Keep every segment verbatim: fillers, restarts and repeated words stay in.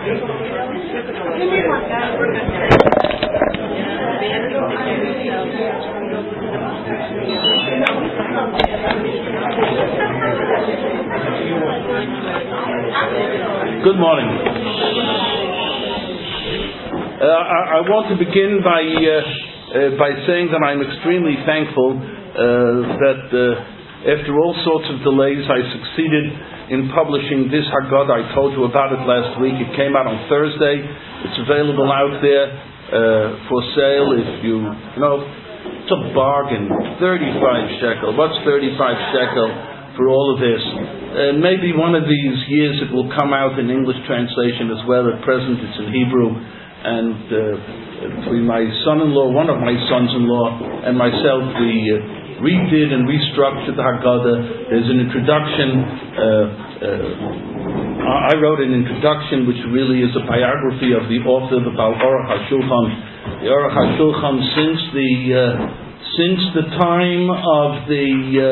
Good morning. Uh, I, I want to begin by uh, uh, by saying that I'm extremely thankful uh, that uh, after all sorts of delays, I succeeded in publishing this Haggadah. I told you about it last week. It came out on Thursday. It's available out there uh, for sale. If you, you know, it's a bargain. thirty-five shekel. What's thirty-five shekel for all of this? Uh, maybe one of these years it will come out in English translation as well. At present it's in Hebrew. And uh, between my son-in-law, one of my sons-in-law, and myself, we uh, redid and restructured the Haggadah. There's an introduction. Uh, uh, I wrote an introduction which really is a biography of the author, the Baal Aruch HaShulchan. The Aruch HaShulchan, since the uh, since the time of the uh,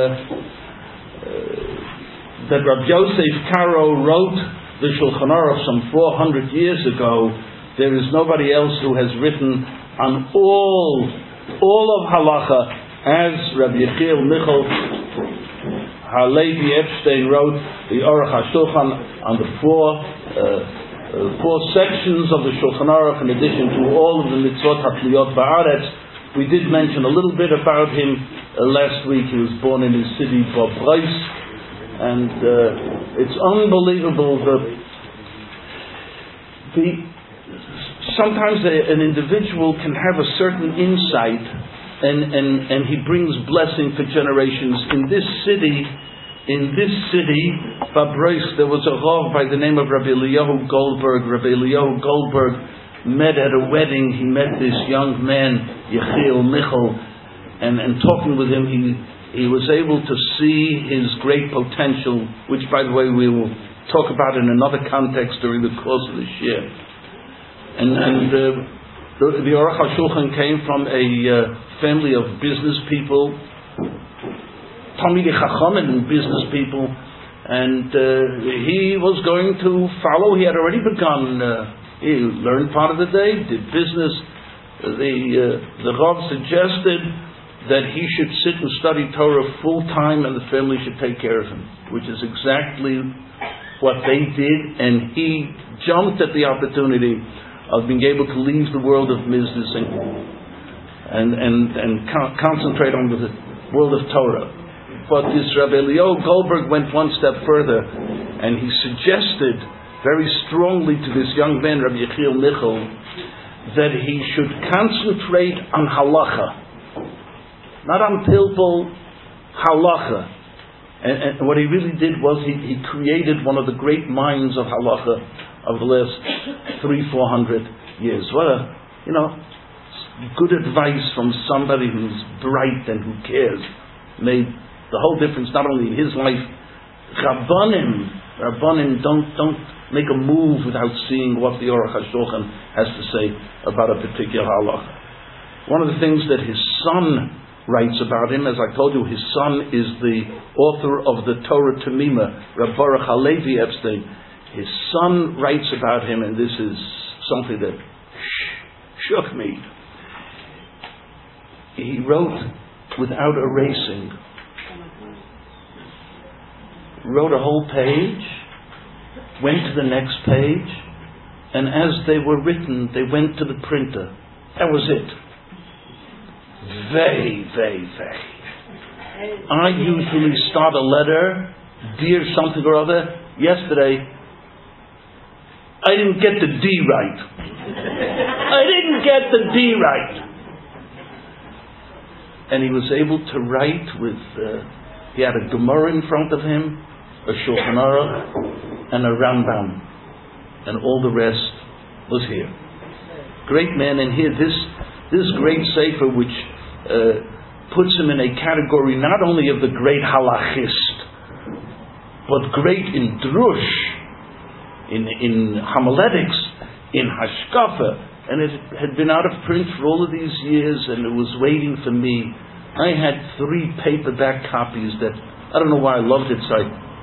uh, that Rabbi Yosef Karo wrote the Shulchan Aruch some four hundred years ago, there is nobody else who has written on all all of halacha as Rabbi Yechiel Michal Halevi Epstein wrote the Aruch HaShulchan on the four uh, uh, four sections of the Shulchan Aruch, in addition to all of the mitzvot hatliyot ba'aretz. We did mention a little bit about him uh, last week. He was born in his city Bobreis, and uh, it's unbelievable that the sometimes a, an individual can have a certain insight, and, and, and he brings blessing for generations. In this city, in this city, Babreis, there was a Rav by the name of Rabbi Eliyahu Goldberg. Rabbi Eliyahu Goldberg met at a wedding. He met this young man, Yechiel Michal, and, and talking with him, he, he was able to see his great potential, which, by the way, we will talk about in another context during the course of this year. And, and uh, the, the Aruch HaShulchan came from a uh, family of business people, Talmidei Chachamim and business people, and uh, he was going to follow. He had already begun. Uh, he learned part of the day, did business. The uh, the Rav suggested that he should sit and study Torah full time, and the family should take care of him, which is exactly what they did. And he jumped at the opportunity of being able to leave the world of business and and and, and con- concentrate on the world of Torah. But this Rabbi Eliyahu Goldberg went one step further, and he suggested very strongly to this young man, Rabbi Yechiel Michal, that he should concentrate on halacha, not on pilpul, halacha. And, and what he really did was he, he created one of the great minds of halacha of the last three, four hundred years. What a, you know, good advice from somebody who's bright and who cares made the whole difference, not only in his life. Rabbanim, Rabbanim don't don't make a move without seeing what the Aruch HaShulchan has to say about a particular halacha. One of the things that his son writes about him, as I told you, his son is the author of the Torah Tamima, Rabbi Baruch Halevi Epstein. His son writes about him, and this is something that sh- shook me. He wrote without erasing. Wrote a whole page, went to the next page, and as they were written, they went to the printer. That was it. Very, very, very. I usually start a letter, dear something or other. Yesterday, I didn't get the D right. I didn't get the D right. And he was able to write with, uh, he had a Gemara in front of him, a Shulchan Aruch, and a Rambam. And all the rest was here. Great man, and here this, this great sefer which uh, puts him in a category not only of the great halachist, but great in drush, in in homiletics, in hashkafa, and it had been out of print for all of these years, and it was waiting for me. I had three paperback copies that, I don't know why I loved it, so I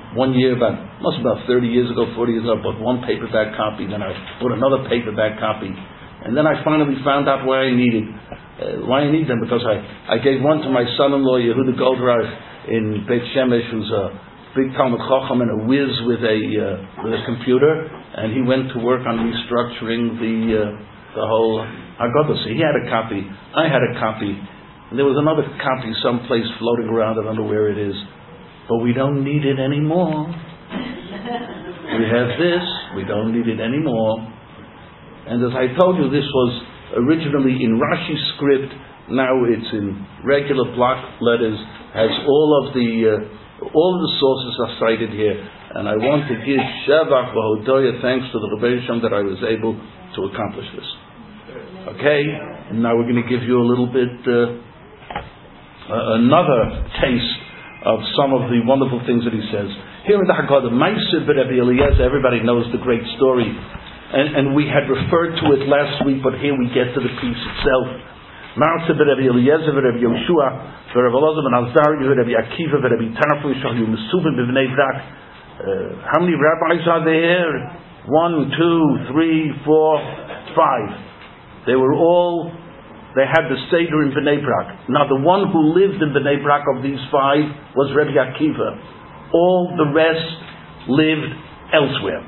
one year, about must be about thirty years ago, forty years ago, I bought one paperback copy, then I bought another paperback copy, and then I finally found out why I needed, uh, why I need them, because I, I gave one to my son-in-law, Yehuda Goldreich, in Beit Shemesh, who's a big Talmud Chacham and a whiz with a uh, with a computer, and he went to work on restructuring the uh, the whole Haggadah. So he had a copy, I had a copy, and there was another copy someplace floating around. I don't know where it is. But we don't need it anymore. We have this, we don't need it anymore. And as I told you, this was originally in Rashi script, now it's in regular block letters, has all of the uh, all of the sources are cited here. And I want to give Shevach v'hodoya thanks to the Rebbe Shem that I was able to accomplish this. Okay? And now we're going to give you a little bit uh, uh, another taste of some of the wonderful things that he says. Here in the Haggadah, Ma'aseh B'Rebbe Eliezer, everybody knows the great story. And, and we had referred to it last week, but here we get to the piece itself. Ma'aseh B'Rebbe Eliezer, B'Rebbe Yoshua, B'Rebbe Elazar, Ben Azariah, B'Rebbe Akiva, B'Rebbe Tarfus, Shahu Mesuvim, B'Bnei Brak. How many rabbis are there? One, two, three, four, five. They were all They had the Seder in Bnei Brak. Now the one who lived in Bnei Brak of these five was Rebbe Akiva. All the rest lived elsewhere.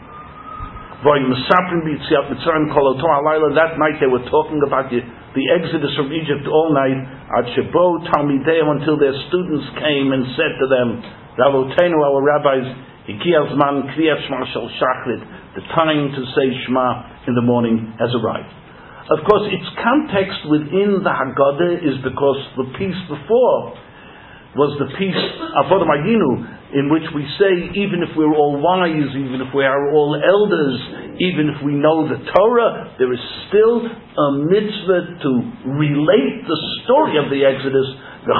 That night they were talking about the, the exodus from Egypt all night. Until their students came and said to them, Ravotenu, our rabbis, the time to say Shema in the morning has arrived. Of course, its context within the Haggadah is because the piece before was the piece Avodah Mayinu, in which we say, even if we're all wise, even if we are all elders, even if we know the Torah, there is still a mitzvah to relate the story of the Exodus. The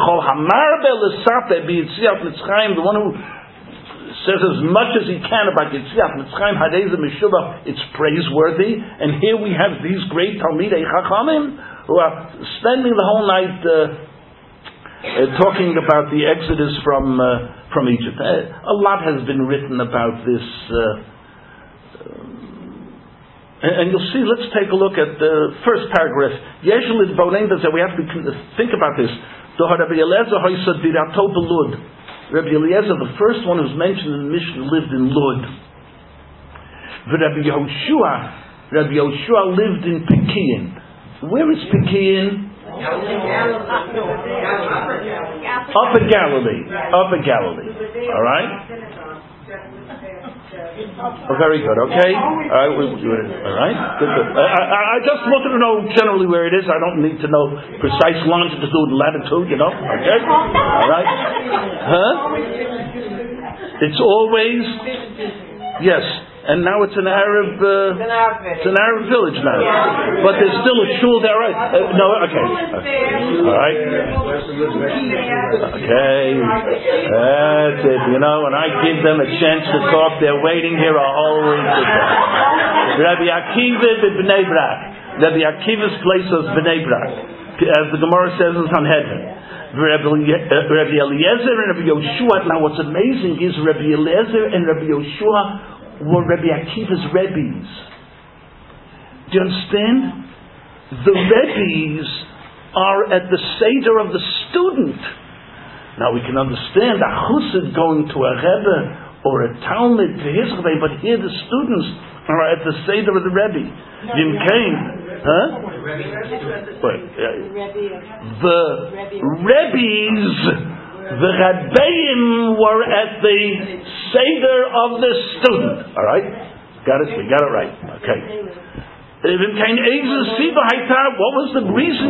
one who says as much as he can about Yetziat Mitzrayim, Hadeza Meshubach, it's praiseworthy. And here we have these great Talmidei Chachamim who are spending the whole night uh, uh, talking about the Exodus from uh, from Egypt. Uh, a lot has been written about this, uh, um, and, and you'll see. Let's take a look at the first paragraph. Yeshulid Bonein does that. We have to think about this. Rabbi Eliezer Hoysad Birato Belud. Rabbi Eliezer, the first one who's mentioned in the Mishnah, lived in Lud. Rabbi Yehoshua, Rabbi Yehoshua lived in Pekian. Where is Pekian? Upper Galilee. Upper Galilee. All right? Oh, very good. Okay. All right. We, we, all right. Good. Good. I, I, I just wanted to know generally where it is. I don't need to know precise longitude and latitude. You know. Okay. All right. Huh? It's always yes. And now it's an Arab. Uh, it's an Arab village now. But there's still a shul there, right? Uh, no. Okay. okay. All right. Okay. That's it. You know, when I give them a chance to talk, they're waiting here a whole week to talk. Rabbi Akiva b'Bnei Brak. Rabbi Akiva's place was Bnei Brak, as the Gemara says in Sanhedrin. Rabbi Eliezer and Rabbi Yoshua. Now, what's amazing is Rabbi Eliezer and Rabbi Yoshua were Rabbi Akiva's Rebbes. Do you understand? The Rebbes are at the Seder of the student. Now we can understand a Chassid going to a Rebbe or a Talmud to his Rebbe, but here the students are at the Seder of the Rebbe. Yim Kain, huh? Wait, the Rebbes, the Rabbeim were at the Seder of the student. All right? Got it? We got it right. Okay. What was the reason?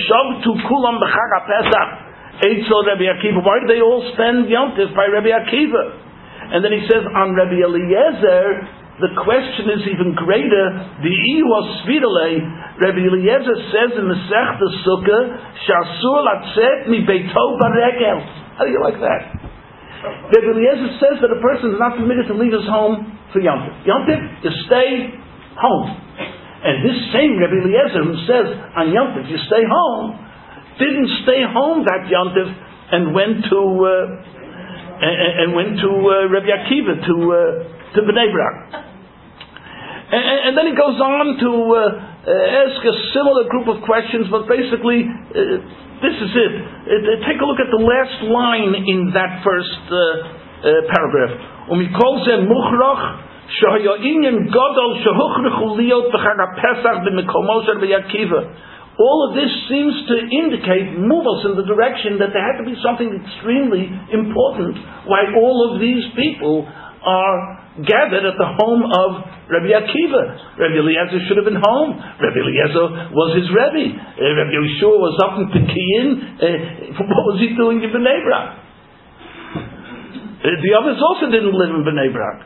Why did they all spend Yom Tov by Rabbi Akiva? And then he says, on Rabbi Eliezer, the question is even greater. The Iwas Svidale, Rabbi Eliezer says in the Masechta Sukkah, Shasur latzet mi beito baregel. How do you like that? Rabbi Eliezer says that a person is not permitted to leave his home for Yom Tov. Yom Tov, you stay home. And this same Rabbi Eliezer who says on Yom Tov you stay home, didn't stay home that Yom Tov and went to uh, and, and went to uh, Rabbi Akiva to uh, to Bnei Brak. And, and then he goes on to uh, uh, ask a similar group of questions, but basically, uh, this is it. Uh, take a look at the last line in that first uh, uh, paragraph. Umikol ze muchrach shehaya inyan gadol shehuchrechu liot b'chag haPesach b'mekomo shel Rabbi Akiva. All of this seems to indicate, move us in the direction that there had to be something extremely important why all of these people are gathered at the home of Rabbi Akiva. Rabbi Eliezer should have been home. Rabbi Eliezer was his Rebbe. Uh, Rabbi Yeshua was up in Pekin. Uh, what was he doing in Bnei Brak? Uh, the others also didn't live in Bnei Brak.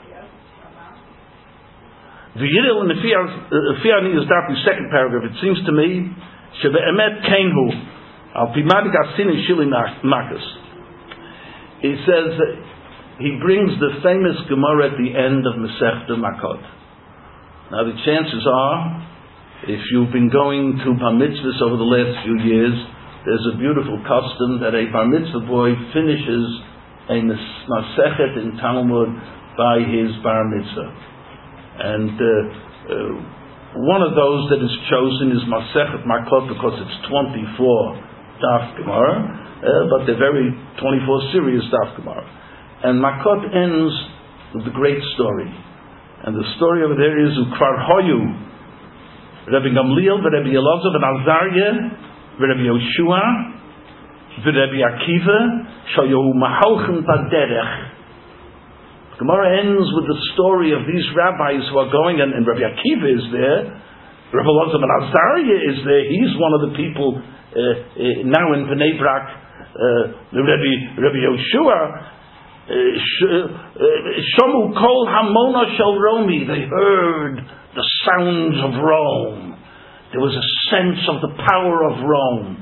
The Yidil in the Fiani is dark in the second paragraph. It seems to me, Shebe'emet Kenhu, Al Pimad Gasin and Shili Makas. He says, uh, he brings the famous Gemara at the end of Masechta Makot. Now the chances are, if you've been going to bar mitzvahs over the last few years, there's a beautiful custom that a bar mitzvah boy finishes a Masechet in Talmud by his bar mitzvah. And uh, uh, one of those that is chosen is Masechet Makot because it's twenty-four Daf Gemara, uh, but they're very twenty-four serious Daf Gemara. And Makot ends with the great story. And the story over there is Ukvar Hoyu, Rabbi Gamliel, Rabbi Elazar, Rabbi Azariah, Rabbi Yoshua, Rabbi Akiva, Shayohu Mahalchem Baderech. Gemara ends with the story of these rabbis who are going, and, and Rabbi Akiva is there, Rabbi Elazar ben Azariah is there, he's one of the people uh, uh, now in Bnei Brak, uh, the Rabbi, Rabbi Yoshua, Shomu kol hamona shel Romi. They heard the sounds of Rome. There was a sense of the power of Rome.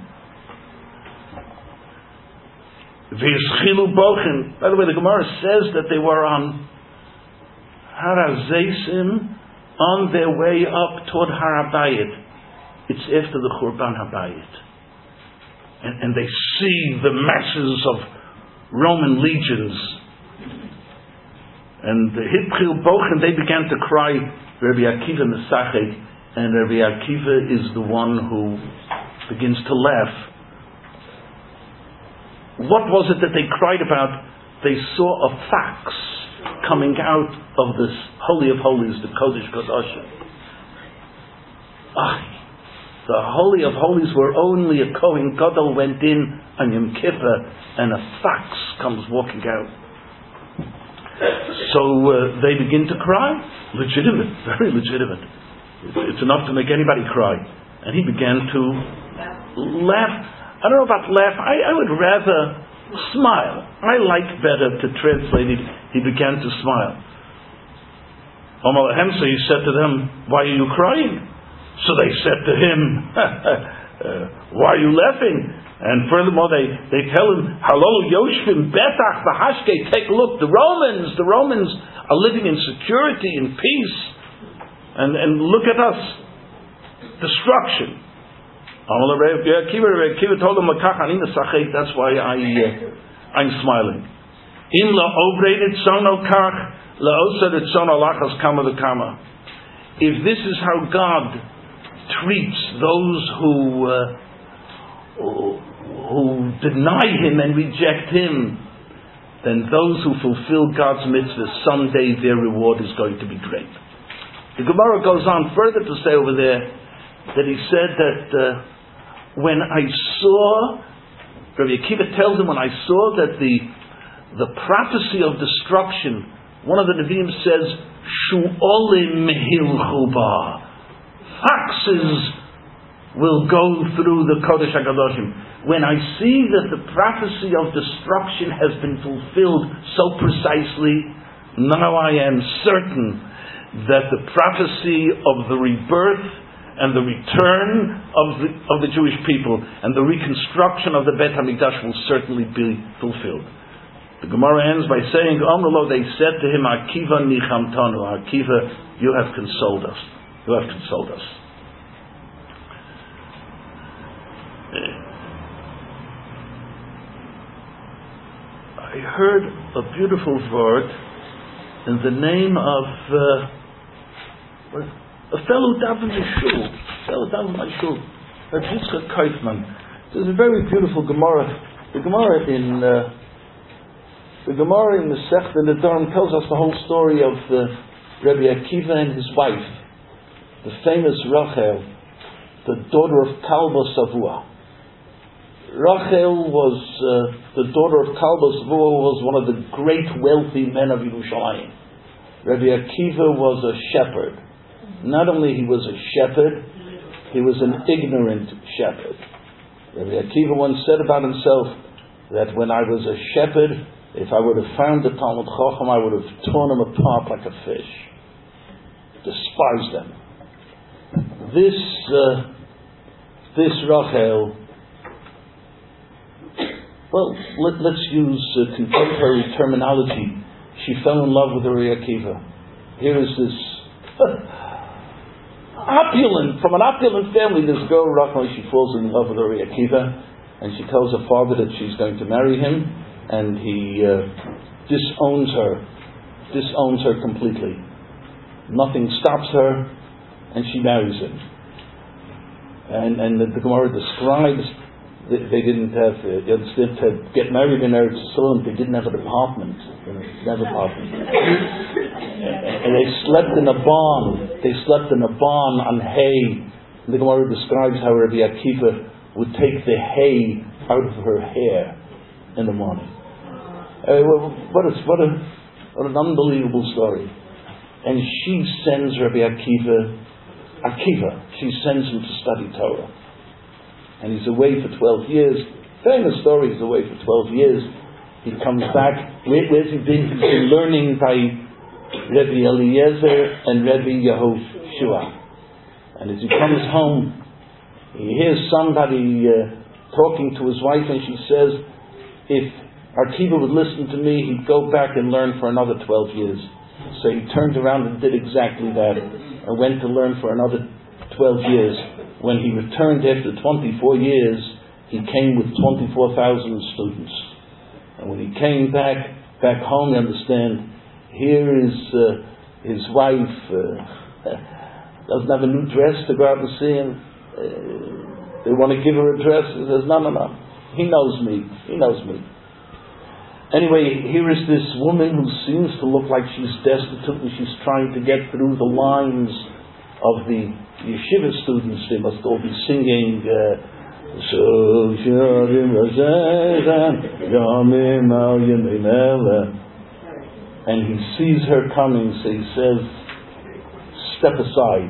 V'yischilu bochen. By the way, the Gemara says that they were on Har HaZeisim, on their way up toward Har HaBayit. It's after the Churban HaBayit, and, and they see the masses of Roman legions, and the Hitchil Bochen, they began to cry, Rabbi Akiva Mesachek, and Rabbi Akiva is the one who begins to laugh. What was it that they cried about? They saw a fax coming out of this Holy of Holies, the Kodesh Kodashim. Ah, the Holy of Holies where only a Kohen Gadol went in on Yom Kippur, and a fax comes walking out. So uh, they begin to cry. Legitimate, very legitimate. It's, it's enough to make anybody cry. And he began to laugh. I don't know about laugh. I, I would rather smile. I like better to translate it. He began to smile. Omar Hemsa, he said to them, "Why are you crying?" So they said to him, uh, "Why are you laughing?" And furthermore, they, they tell him, "Halol Yoshvim Betach Bahashke." Take a look, the Romans, the Romans are living in security and peace, and and look at us, destruction. Kiva told him, "That's why I uh, I'm smiling." Im la obredet sono kach la osadet sono lachas kama the kama. If this is how God treats those who uh, who deny Him and reject Him, then those who fulfill God's mitzvahs, someday their reward is going to be great. The Gemara goes on further to say over there that he said that uh, when I saw, Rabbi Akiva tells him, when I saw that the the prophecy of destruction, one of the Nevi'im says, Shu'olim hilchu ba, foxes will go through the Kodesh HaKadoshim. When I see that the prophecy of destruction has been fulfilled so precisely, now I am certain that the prophecy of the rebirth and the return of the, of the Jewish people and the reconstruction of the Beit HaMikdash will certainly be fulfilled. The Gemara ends by saying, Amrullah, they said to him, Akiva nichamtanu, Akiva, you have consoled us. You have consoled us. heard a beautiful word in the name of uh, a fellow daven shul, fellow daven shul, Rav Yitzchak Kaufman. There's a very beautiful Gemara. The Gemara in uh, the Gemara in the Masechta Nedarim tells us the whole story of uh, Rabbi Akiva and his wife, the famous Rachel, the daughter of Kalba Savua. Rachel was uh, the daughter of Kalba Savua, was one of the great wealthy men of Yerushalayim. Rabbi Akiva was a shepherd. Not only he was a shepherd, he was an ignorant shepherd. Rabbi Akiva once said about himself that when I was a shepherd, if I would have found the Talmud Chacham, I would have torn him apart like a fish. Despised them. This uh, this Rachel, well, let, let's use uh, contemporary terminology. She fell in love with Rabbi Akiva. Here is this opulent, from an opulent family, this girl, Rachel, she falls in love with Rabbi Akiva, and she tells her father that she's going to marry him, and he uh, disowns her, disowns her completely. Nothing stops her, and she marries him. And and the, the Gemara describes that they didn't have, uh, you understand, to get married in Eretz Yisrael, they didn't have an apartment. You know, didn't have an apartment. And they slept in a barn. They slept in a barn on hay. And the Gemara describes how Rabbi Akiva would take the hay out of her hair in the morning. Uh, what, a, what, a, what an unbelievable story. And she sends Rabbi Akiva, Akiva, she sends him to study Torah. And he's away for twelve years. Famous story, he's away for twelve years. He comes back. Where, where's he been? He's been learning by Rabbi Eliezer and Rabbi Yehoshua. And as he comes home, he hears somebody uh, talking to his wife, and she says, if Akiva would listen to me, he'd go back and learn for another twelve years. So he turned around and did exactly that, and went to learn for another twelve years. When he returned after twenty-four years, he came with twenty-four thousand students. And when he came back, back home, you understand, here is uh, his wife, uh, doesn't have a new dress to go out and see him. Uh, they want to give her a dress. He says, no, no, no. He knows me. He knows me. Anyway, here is this woman who seems to look like she's destitute, and she's trying to get through the lines of the yeshiva students. They must all be singing uh, and he sees her coming, so he says, step aside.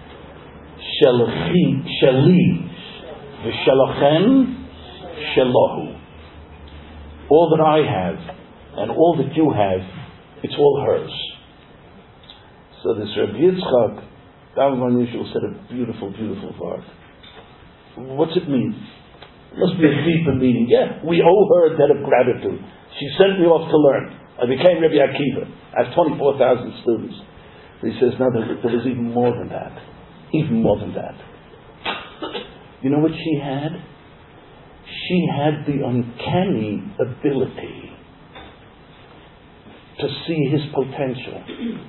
Sheli v'shelachem shelahu. All that I have and all that you have, it's all hers. So this Rabbi Yitzchak David Unusual said a beautiful, beautiful word. What's it mean? It must be a deeper meaning. Yeah, we owe her a debt of gratitude. She sent me off to learn. I became Rabbi Akiva. I have twenty-four thousand students. But he says, no, there, there was even more than that. Even more than that. You know what she had? She had the uncanny ability to see his potential.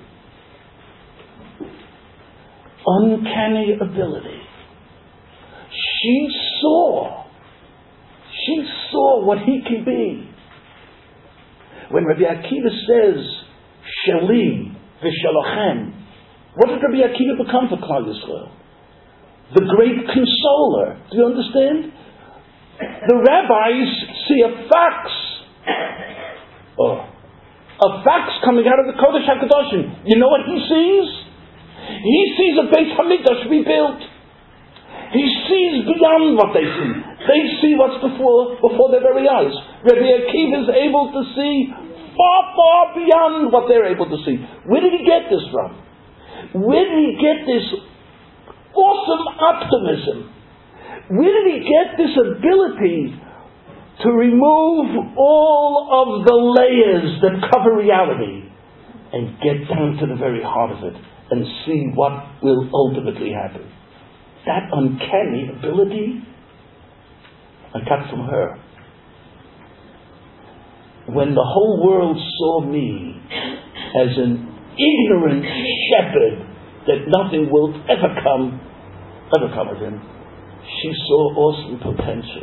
Uncanny ability. She saw, she saw what he can be. When Rabbi Akiva says, Sheli v'shalachem, what did Rabbi Akiva become for Klal Yisrael? The great consoler. Do you understand? The rabbis see a fax. Oh, a fax coming out of the Kodesh HaKadoshim. You know what he sees? He sees a Beit HaMikdash rebuilt. He sees beyond what they see. They see what's before before their very eyes. Rabbi Akiva is able to see far, far beyond what they're able to see. Where did he get this from? Where did he get this awesome optimism? Where did he get this ability to remove all of the layers that cover reality and get down to the very heart of it and see what will ultimately happen? That uncanny ability I got from her. when the whole world saw me as an ignorant shepherd that nothing will ever come, ever come of him, she saw awesome potential.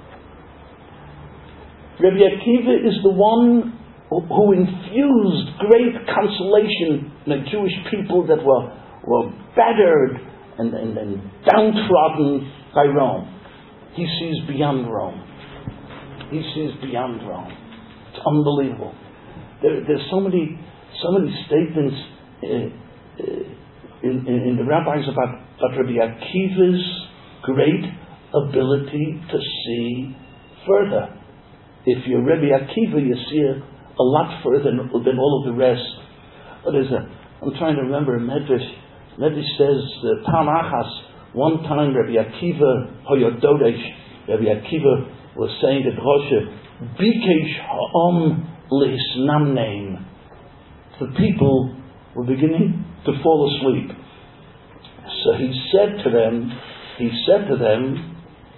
Rabbi Akiva is the one who, who infused great consolation in the Jewish people that were, were battered and, and, and downtrodden by Rome. He sees beyond Rome. He sees beyond Rome. It's unbelievable. There, there's so many, so many statements uh, uh, in, in, in the rabbis about, about Rabbi Akiva's great ability to see further. If you're Rabbi Akiva, you see a, a lot further than, than all of the rest. What is it? I'm trying to remember a Medrash. Medrash says, uh, Tam Achas, one time Rabbi Akiva, Hoyododesh, Rabbi Akiva was saying at Rosh, Bikesh Ha'om Lehisnamneim. The people were beginning to fall asleep. So he said to them, he said to them,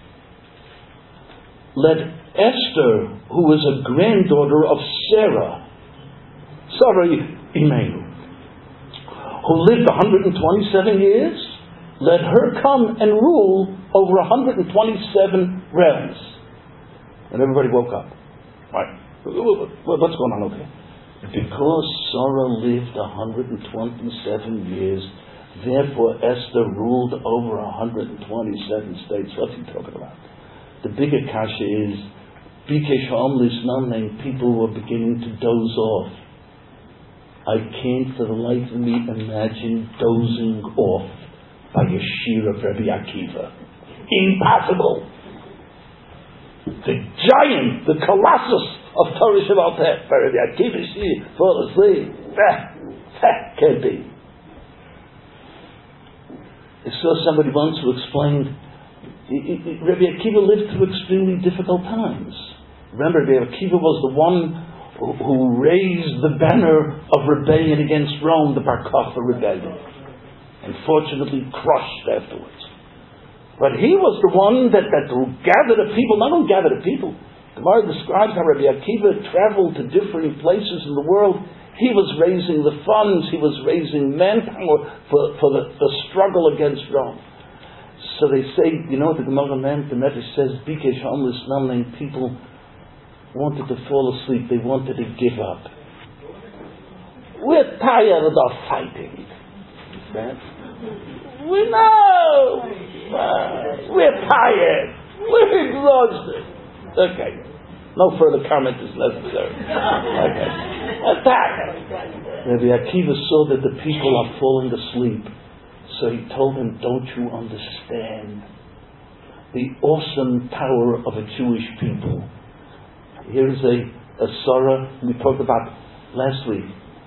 let Esther, who was a granddaughter of Sarah, Sarah Imenu, who lived one hundred twenty-seven years, let her come and rule over one hundred twenty-seven realms. And everybody woke up. Right. What's going on over here? Because Sarah lived one hundred twenty-seven years, therefore Esther ruled over one hundred twenty-seven states. What's he talking about? The bigger kasha is, Bikesh Ha'om Lisnamneim, people were beginning to doze off. I can't for the life of me imagine dozing off by a shir of Rabbi Akiva. Impossible. The giant, the colossus of Torah Sheba'al Peh, by Rabbi Akiva, shir, fall asleep. That can't be. I saw somebody once who explained, Rabbi Akiva lived through extremely difficult times. Remember, Rabbi Akiva was the one who, who raised the banner of rebellion against Rome, the Bar Kokhba rebellion. Unfortunately crushed afterwards. But he was the one that, that gathered the people, not only gathered the people. The Gemara describes how Rabbi Akiva traveled to different places in the world. He was raising the funds, he was raising manpower for, for the, the struggle against Rome. So they say, you know what the Gemara meant? The Medrash says, Bikesh Ha'om Lisnamneim, people wanted to fall asleep, they wanted to give up. We're tired of fighting. We know! Uh, we're tired. We're exhausted. Okay. No further comment is necessary. Okay. Attack! Rabbi Akiva saw that the people are falling asleep. So he told them, don't you understand the awesome power of a Jewish people? Here is a, a Sarah we talked about last week.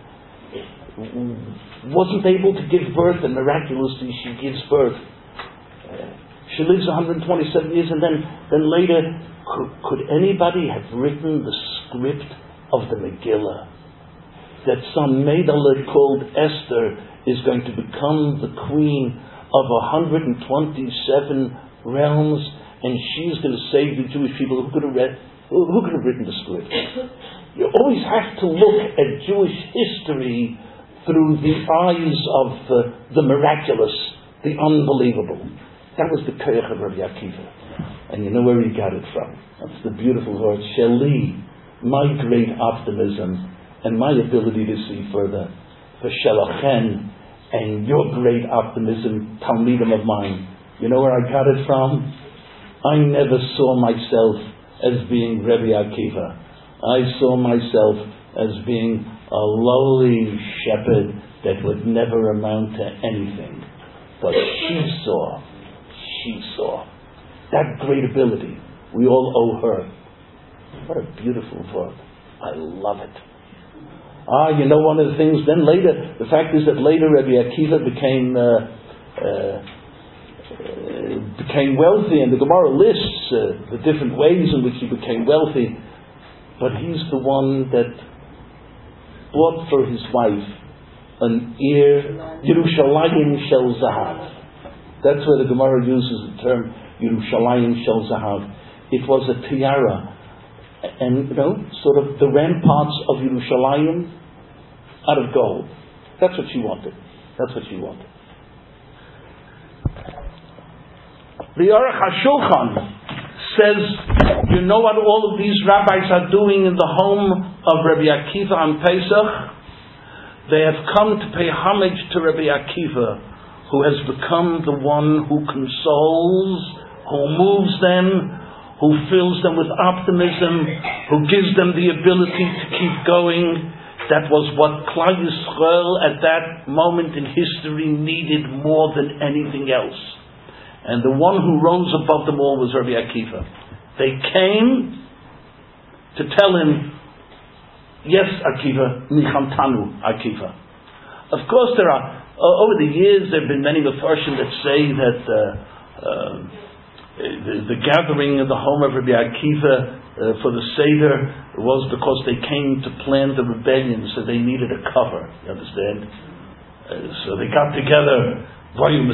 Wasn't able to give birth, and miraculously she gives birth. Uh, she lives one hundred twenty-seven years, and then, then later, could, could anybody have written the script of the Megillah? That some maidalette called Esther is going to become the queen of one hundred twenty-seven realms, and she's going to save the Jewish people. Who could have read? Who, who could have written the script? You always have to look at Jewish history through the eyes of the, the miraculous, the unbelievable. That was the koyach of Rabbi Akiva, and you know where he got it from. That's the beautiful word, Sheli, my great optimism and my ability to see further. For Shelachen, and your great optimism, Talmidim of mine. You know where I got it from? I never saw myself as being Rabbi Akiva. I saw myself as being a lowly shepherd that would never amount to anything. But she saw, she saw that great ability. We all owe her. What a beautiful word. I love it. Ah, you know, one of the things, then later, the fact is that later Rabbi Akiva became uh, uh, uh, became wealthy, and the Gemara lists uh, the different ways in which he became wealthy, but he's the one that bought for his wife an ear, Yerushalayim Shel Zahav. That's where the Gemara uses the term Yerushalayim Shel Zahav. It was a tiara and, you know, sort of the ramparts of Yerushalayim out of gold. That's what she wanted. That's what she wanted. The Aruch HaShulchan says, you know what all of these rabbis are doing in the home of Rabbi Akiva on Pesach? They have come to pay homage to Rabbi Akiva, who has become the one who consoles, who moves them, who fills them with optimism, who gives them the ability to keep going. That was what Klal Yisrael at that moment in history needed more than anything else. And the one who rose above them all was Rabbi Akiva. They came to tell him, yes, Akiva, nichamtanu, Akiva. Of course, there are, uh, over the years, there have been many Mefarshim that say that uh, uh, the, the gathering in the home of Rabbi Akiva uh, for the Seder was because they came to plan the rebellion, so they needed a cover, you understand? Uh, so they got together. You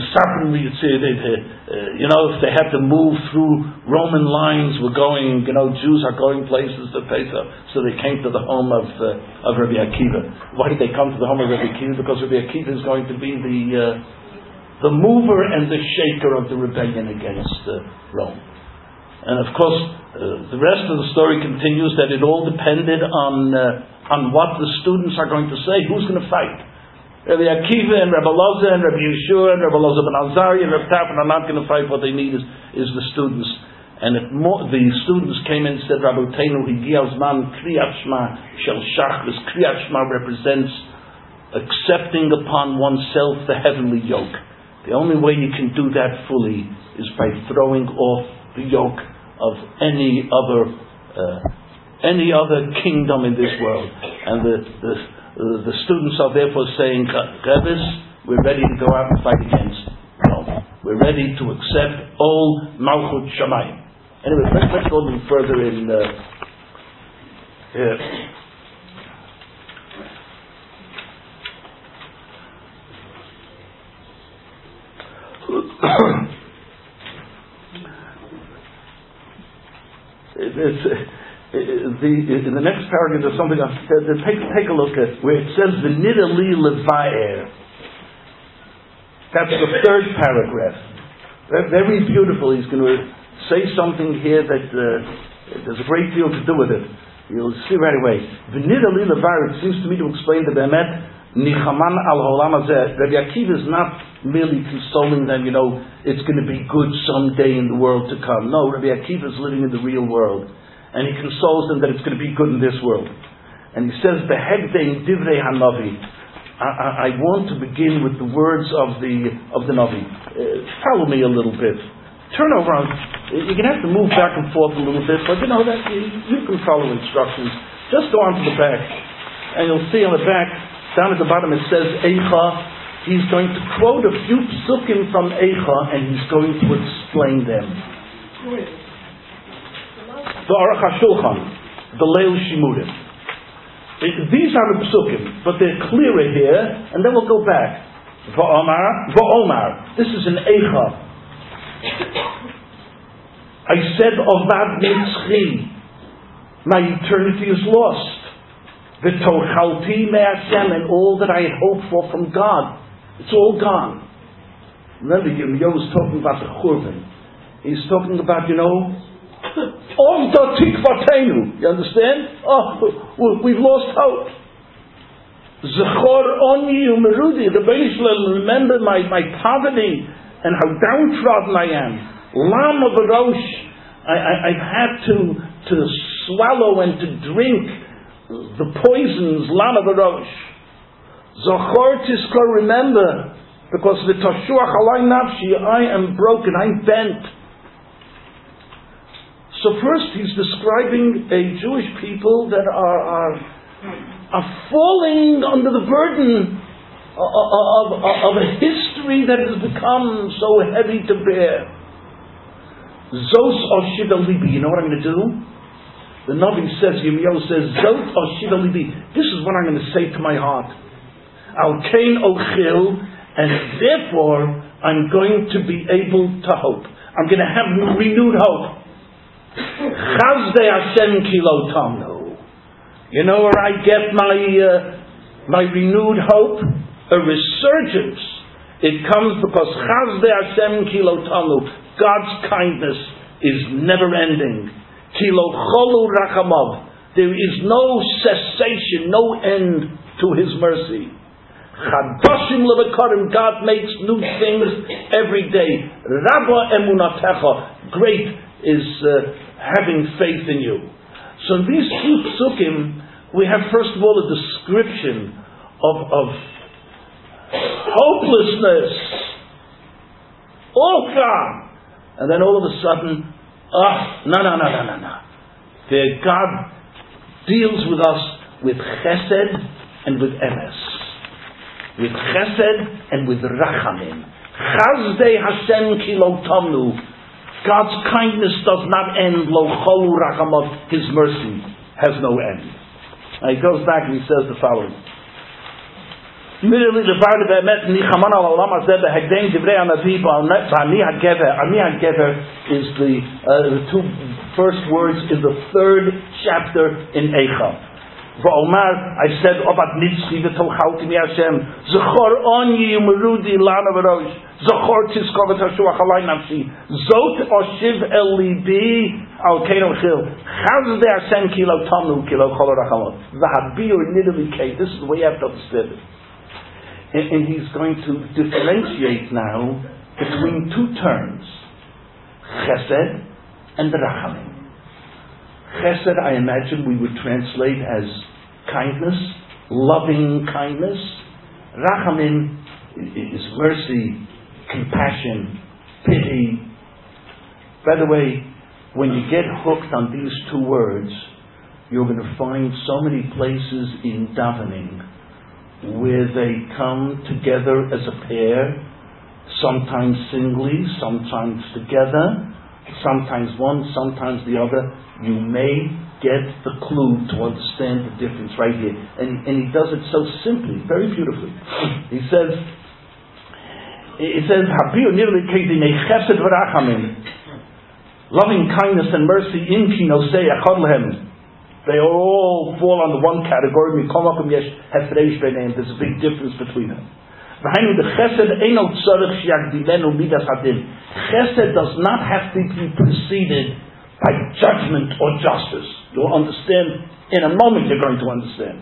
know, if they had to move through Roman lines, were going, you know, Jews are going places to Pesach, so they came to the home of uh, of Rabbi Akiva. Why did they come to the home of Rabbi Akiva? Because Rabbi Akiva is going to be the uh, the mover and the shaker of the rebellion against uh, Rome. And of course, uh, the rest of the story continues that it all depended on uh, on what the students are going to say. Who's going to fight? Rabbi Akiva and Rabbi Loza and Rabbi Yeshua and Rabbi Loza ben Azariah and Rabbi Tarfon are not going to fight. What they need is, is the students. And it more, the students came in and said, Rabbeinu Higiyah Zman Kriyat Shema Shel Shachris. Kriyat Shema represents accepting upon oneself the heavenly yoke. The only way you can do that fully is by throwing off the yoke of any other uh, any other kingdom in this world. And the the Uh, the students are therefore saying, Rebbe's, we're ready to go out and fight against Rome. We're ready to accept all Malchut Shamayim. Anyway, let's, let's go a little further in uh, here. it's, uh, The, in the next paragraph there's something else. Take, take a look at where it says the Nidali Levaer. That's the third paragraph. Very beautiful. He's going to say something here that uh, there's a great deal to do with it. You'll see right away. The Nidali Levaer, it seems to me to explain the Be'emet Nichaman al Holam Hazeh. Rabbi Akiva is not merely consoling them, you know, it's going to be good someday in the world to come. No, Rabbi Akiva is living in the real world. And he consoles them that it's going to be good in this world. And he says, "Behegdein divrei hanavi." I want to begin with the words of the of the Navi. Uh, follow me a little bit. Turn over. On, you're going to have to move back and forth a little bit, but you know that you, you can follow instructions. Just go on to the back, and you'll see on the back, down at the bottom, it says Eicha. He's going to quote a few psukim from Eicha, and he's going to explain them. The Aruch HaShulchan, the Leil Shimurim. These are the psukim, but they're clearer here, and then we'll go back. Va'omar, Va'omar. This is an Eicha. I said, Ovad Nitzchi, my eternity is lost. V'tochalti me'asem, and all that I had hoped for from God, it's all gone. Remember, Yirmiyahu was talking about the Churban. He's talking about, you know, Om da tikvatenu. You understand? Oh, we've lost hope. Zechor oni umerudi. The Beis Hillel, remember my, my poverty and how downtrodden I am. Lama v'rosh. I, I, I've had to to swallow and to drink the poisons. Lama v'rosh. Zechor tiskor. Remember, because the tashuach alay nafshi. I am broken. I'm bent. So first he's describing a Jewish people that are, are, are falling under the burden of, of, of a history that has become so heavy to bear. Zos Oshiva Libi. You know what I'm going to do? The Navi says, Yirmiyahu says, Zos Oshiva Libi. This is what I'm going to say to my heart. Al Kain Ochil, and therefore I'm going to be able to hope. I'm going to have renewed hope. Chazdei Hashem Kilo Tamnu. You know where I get my uh, my renewed hope? A resurgence. It comes because Chazdei Hashem Kilo Tamnu. God's kindness is never ending. Kilo Cholu Rachamov. There is no cessation, no end to His mercy. Chadoshim levekarim, God makes new things every day. Rabba emunatecha, great is uh, having faith in you. So in these two psukim, we have first of all a description of, of hopelessness, all gone, and then all of a sudden, ah, no, no, no, no, no, no. There God deals with us with chesed and with emes. With chesed and with rachamim. Chazdei Hashem ki lo tamnu. God's kindness does not end. Lo cholu rachamot. His mercy has no end. Now he goes back and he says the following. Immediately the part of Emet Nichaman al Olam Hazeh behegdein divrei Hanavi ba'ani hagever. Ani hagever is the uh, the two first words in the third chapter in Eicha. Va'omar, I said, Obat Nitzchi v'tolchalti mi Hashem, Zechor oni umerudi lana v'rosh, Zechor tizkor v'tashuach alay nafshi, Zot oshiv el libi al keino chil, Chazdei Hashem kilo tamnu kilo chol rachamot, V'habi or nidali kei. This is the way you have to understand it. And, and he's going to differentiate now between two terms, Chesed and Rachamim. Chesed, I imagine we would translate as kindness, loving kindness. Rachamim is mercy, compassion, pity. By the way, when you get hooked on these two words, you're going to find so many places in davening where they come together as a pair, sometimes singly, sometimes together, sometimes one, sometimes the other. You may get the clue to understand the difference right here. And, and he does it so simply, very beautifully. He says, he says, loving kindness and mercy in kinosei echad lehem. They all fall under one category. There's a big difference between them. Chesed does not have to be preceded by judgment or justice. You'll understand in a moment. You're going to understand.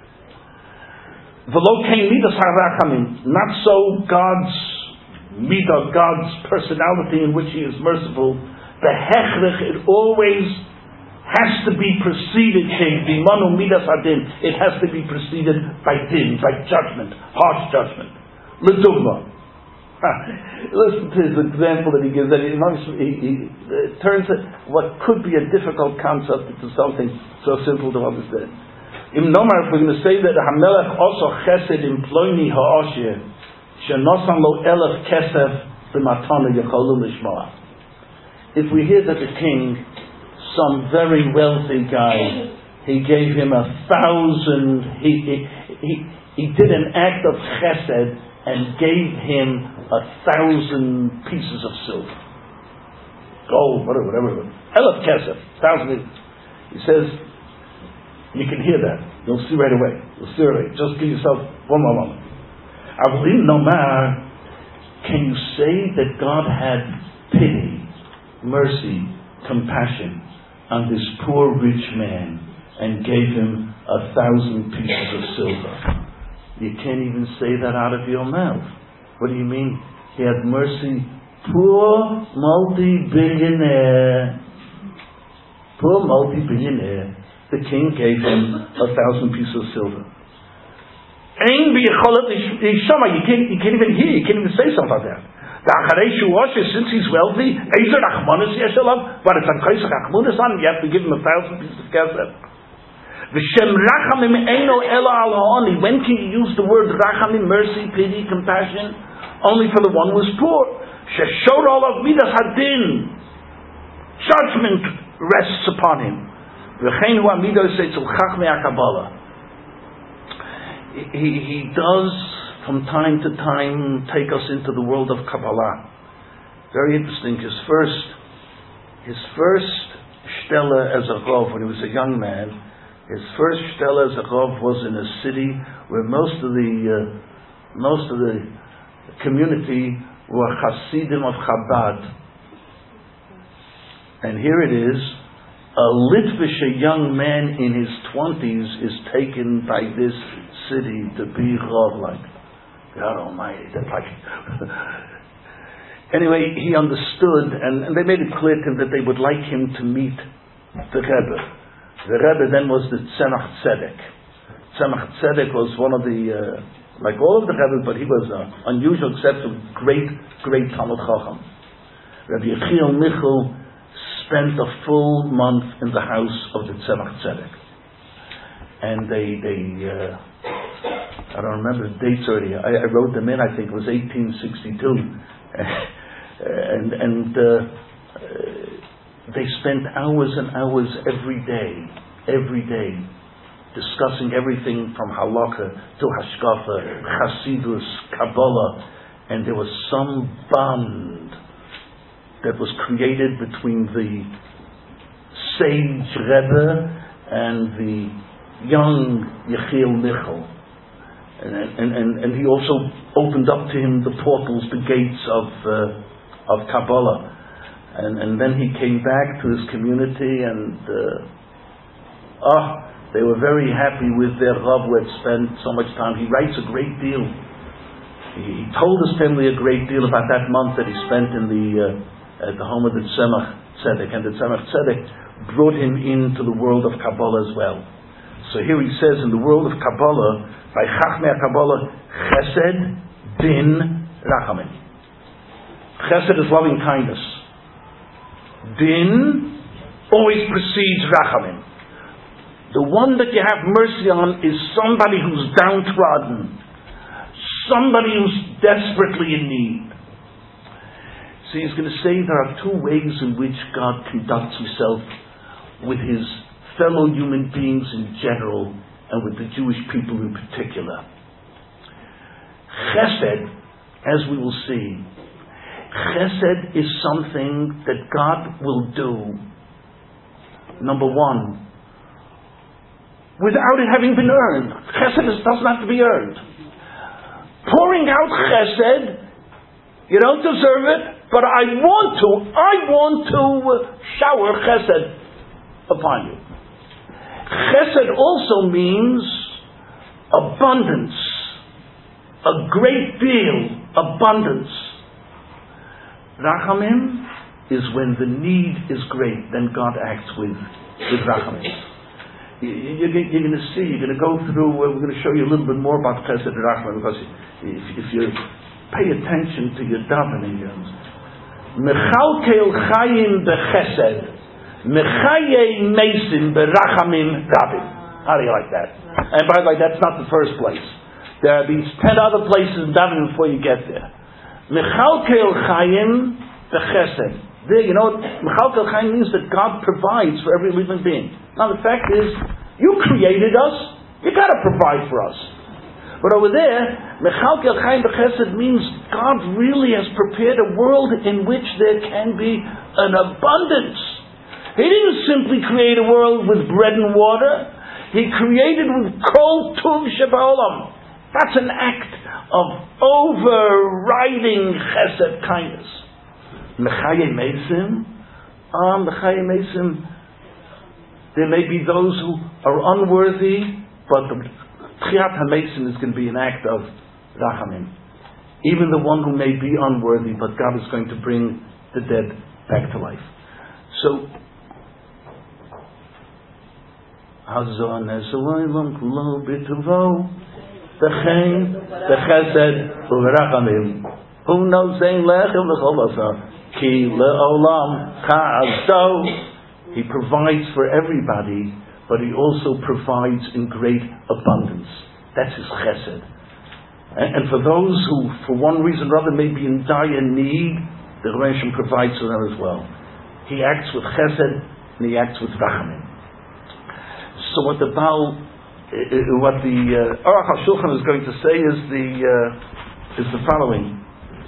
Not so God's midah, God's personality in which He is merciful. It always has to be preceded. It has to be preceded by din, by judgment, harsh judgment. L'dugma. Listen to his example that he gives. That he, he, he uh, turns it, what could be a difficult concept into something so simple to understand. Im Nomar, if we're going to say that Hamelech also chesed imploini ha'oshir shenosan lo elef kesef b'matana yecholun lishmoa. If we hear that the king, some very wealthy guy, he gave him a thousand, he, he, he, he did an act of chesed and gave him a thousand pieces of silver, gold, whatever, whatever. Elef kesef, thousand. He says, you can hear that. You'll see right away. You'll see right away. Just give yourself one more moment. Avolim nomar, can you say that God had pity, mercy, compassion on this poor rich man and gave him a thousand pieces of silver? You can't even say that out of your mouth. What do you mean? He had mercy. Poor multi-billionaire. Poor multi-billionaire. The king gave him a thousand pieces of silver. You can't, you can't even hear. You can't even say something like that. Since he's wealthy, but it's on Kaisach Achmunis on, you have to give him a thousand pieces of kesef. When can you use the word rachamim, mercy, pity, compassion? Only for the one who is poor. Sheshorol of midas hadin, judgment rests upon him. He, he does from time to time take us into the world of Kabbalah. Very interesting. His first, his first shtella as a Rav when he was a young man. His first shtella as a Rav was in a city where most of the uh, most of the community were Hasidim of Chabad. And here it is, a Litvish, a young man in his twenties, is taken by this city to be Rav. Like, God Almighty, that's like... Anyway, he understood, and, and they made it clear to him that they would like him to meet the Rebbe. The Rebbe then was the Tzemach Tzedek. Tzemach Tzedek was one of the, uh, like all of the Rebbe, but he was uh, unusual, except a great, great Talmud Chacham. Rabbi Yechiel Michal spent a full month in the house of the Tzemach Tzedek. And they, they uh, I don't remember the dates already. I, I wrote them in, I think it was eighteen sixty-two. and and uh, uh, they spent hours and hours every day, every day, discussing everything from halakha to hashkafa, chasidus, kabbalah, and there was some bond that was created between the sage Rebbe and the young Yechiel Michal. And, and, and, and he also opened up to him the portals, the gates of uh, of Kabbalah. And, and then he came back to his community, and uh, ah, they were very happy with their Rav who had spent so much time. He writes a great deal. He, he told his family a great deal about that month that he spent in the uh, at the home of the Tzemach Tzedek, and the Tzemach Tzedek brought him into the world of Kabbalah as well. So here he says, in the world of Kabbalah, by Chachmei Kabbalah, Chesed bin Rachamim. Chesed is loving kindness. Din always precedes Rachamim. The one that you have mercy on is somebody who's downtrodden, somebody who's desperately in need. So he's going to say there are two ways in which God conducts himself with his fellow human beings in general and with the Jewish people in particular. Chesed, as we will see, Chesed is something that God will do, number one, without it having been earned. Chesed is, doesn't have to be earned. Pouring out Chesed, you don't deserve it, but I want to, I want to shower Chesed upon you. Chesed also means abundance, a great deal, abundance. Rachamim is when the need is great, then God acts with, with Rachamim. You, you're, you're going to see, you're going to go through, uh, we're going to show you a little bit more about Chesed and Rachamim, because if, if you pay attention to your davening, Mechalkel Chayim Bechesed, Mechaye Mesim Berachamim Rabim. How do you like that? And by the way, that's not the first place. There are these ten other places in davening before you get there. Mechalkel Chayim Bechesed. There, you know, Mechalkel Chayim means that God provides for every living being. Now the fact is, you created us, you got to provide for us. But over there, Mechalkel Chayim Bechesed means God really has prepared a world in which there can be an abundance. He didn't simply create a world with bread and water. He created with kol tuv shebaolam. That's an act of overriding chesed, kindness. Mechaye mesim. Ah, mechaye mesim. There may be those who are unworthy, but the tchiat hamesim is going to be an act of rachamim. Even the one who may be unworthy, but God is going to bring the dead back to life. So, Hazon esoilum kulo bituvo bechein bechesed uverachamim hu nozein lechem lecholasa ki leolam cha'azo. He provides for everybody, but he also provides in great abundance. That's his chesed. And, and for those who, for one reason or other, may be in dire need, the Rebbe provides for them as well. He acts with chesed and he acts with rachamim. So what the Baal, uh, what the uh, Aruch HaShulchan is going to say is the uh, is the following.